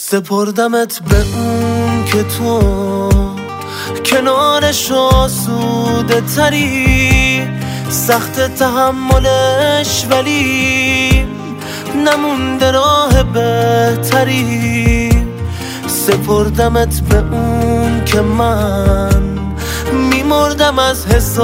سپردمت به اون که تو کنارش آسوده تری، سخت تحملش ولی نمونده راه بهتری. سپردمت به اون که من میمردم از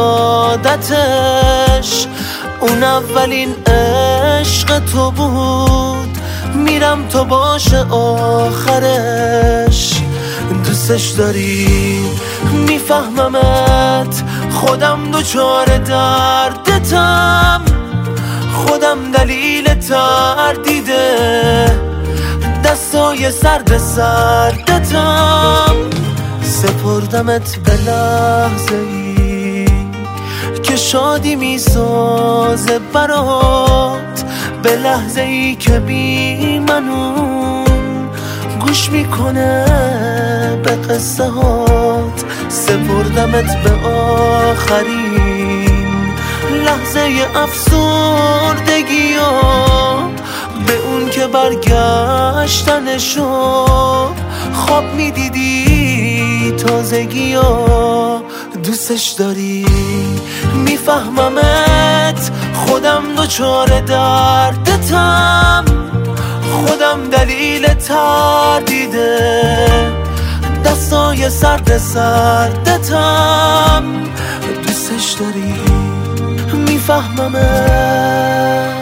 حسادتش، اون اولین عشق تو بود، میرم تو باشه آخرش. دوستش داری میفهممت، خودم دوچار دردتم، خودم دلیل تردیده دستای سرد سردتم. سپردمت به لحظه ای که شادی میسازه برات، به لحظه ای که بی منون گوش میکنه به قصه هات. سپردمت به آخرین لحظه افسردگی ها، به اون که برگشتنشو خواب میدیدی تازگی ها. دوستش داری میفهممت، خودم دوچار دردتم، خودم دلیل تردیده دستای سرد سردتم. دوستش داری میفهممت.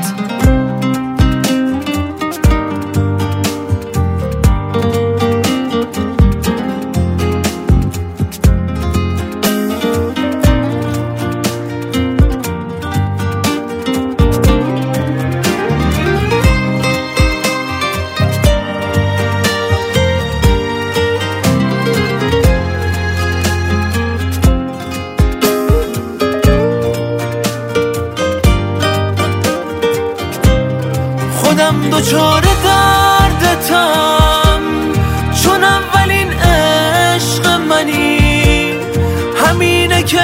خودم دوچار دردتم، چون اولین عشق منی، همینه که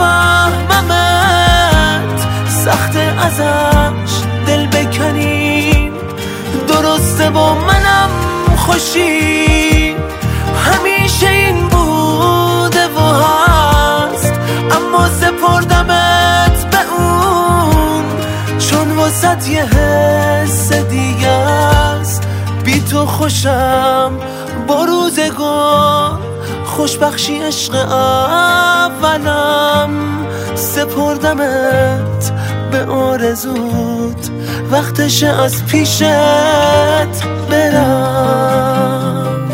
میفهممت، سخت ازش دل بکنی. درسته با منم خوشی، همیشه این بوده و هست، اما سپردمت به اون چون واسط یه حس دیگه است. بی تو خوشم با روزگار، خوشبخشی عشق اولم. سپردمت به آرزوت، وقتش از پیشت برم.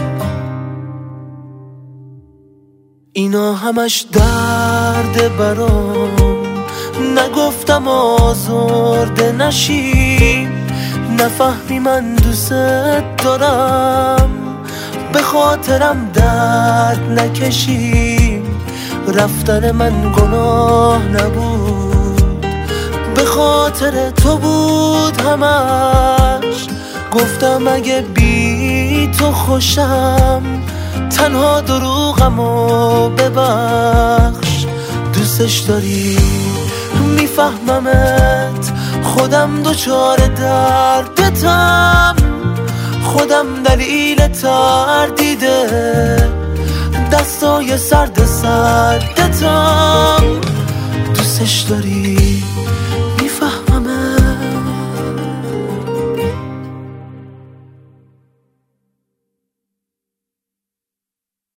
اینا همش درد برام، نگفتم آزرده نشی، نفهمی من دوست دارم، به خاطرم درد نکشی. رفتن من گناه نبود، به خاطر تو بود همش. گفتم اگه بی تو خوشم، تنها دروغمو ببخش. دوستش داری میفهممت، خودم دوچار دردتم، خودم دلیل تردیده دستای سرد سردتم. دوستش داری